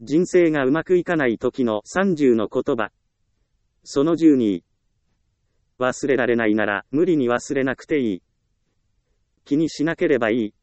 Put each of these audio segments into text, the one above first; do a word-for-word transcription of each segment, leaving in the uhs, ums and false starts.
人生がうまくいかない時のさんじゅうの言葉。そのじゅうに。忘れられないなら無理に忘れなくていい。気にしなければいい。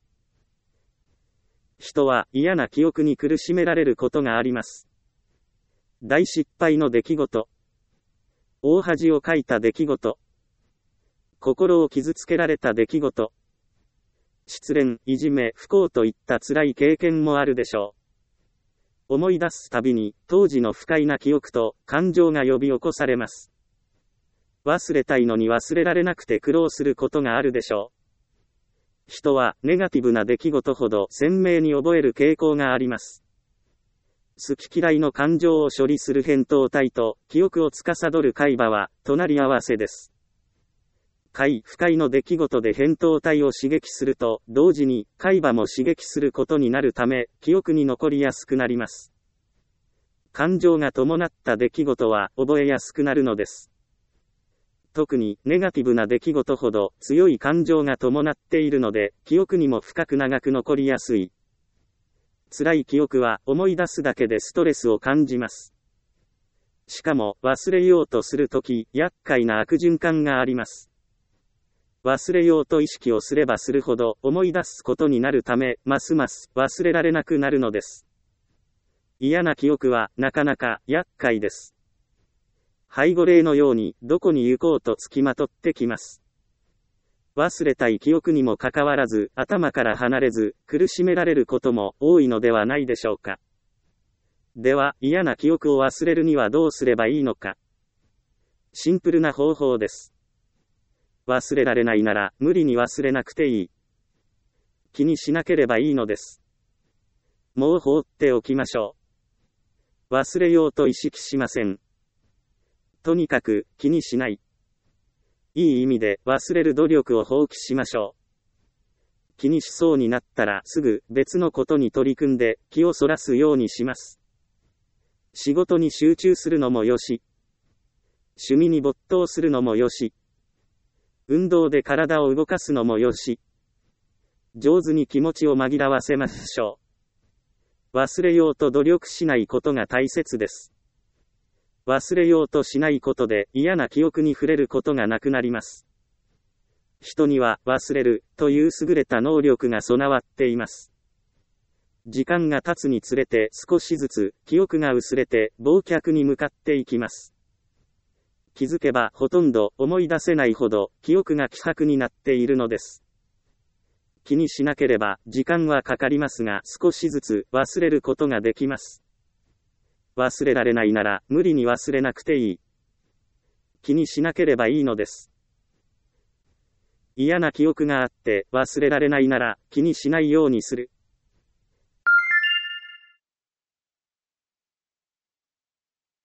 人は嫌な記憶に苦しめられることがあります。大失敗の出来事。大恥をかいた出来事。心を傷つけられた出来事。失恋、いじめ、不幸といった辛い経験もあるでしょう。思い出すたびに当時の不快な記憶と感情が呼び起こされます。忘れたいのに忘れられなくて苦労することがあるでしょう。人はネガティブな出来事ほど鮮明に覚える傾向があります。好き嫌いの感情を処理する扁桃体と記憶を司る海馬は隣り合わせです。快不快の出来事で扁桃体を刺激すると同時に海馬も刺激することになるため記憶に残りやすくなります。感情が伴った出来事は覚えやすくなるのです。特にネガティブな出来事ほど強い感情が伴っているので記憶にも深く長く残りやすい。辛い記憶は思い出すだけでストレスを感じます。しかも忘れようとするとき厄介な悪循環があります。忘れようと意識をすればするほど思い出すことになるためますます忘れられなくなるのです。嫌な記憶はなかなか厄介です。背後霊のようにどこに行こうとつきまとってきます。忘れたい記憶にもかかわらず頭から離れず苦しめられることも多いのではないでしょうか。では嫌な記憶を忘れるにはどうすればいいのか。シンプルな方法です。忘れられないなら無理に忘れなくていい。気にしなければいいのです。もう放っておきましょう。忘れようと意識しません。とにかく気にしない。いい意味で忘れる努力を放棄しましょう。気にしそうになったらすぐ別のことに取り組んで気をそらすようにします。仕事に集中するのもよし、趣味に没頭するのもよし、運動で体を動かすのもよし、上手に気持ちを紛らわせましょう。忘れようと努力しないことが大切です。忘れようとしないことで嫌な記憶に触れることがなくなります。人には忘れるという優れた能力が備わっています。時間が経つにつれて少しずつ記憶が薄れて忘却に向かっていきます。気づけばほとんど思い出せないほど記憶が希薄になっているのです。気にしなければ時間はかかりますが少しずつ忘れることができます。忘れられないなら無理に忘れなくていい。気にしなければいいのです。嫌な記憶があって忘れられないなら気にしないようにする。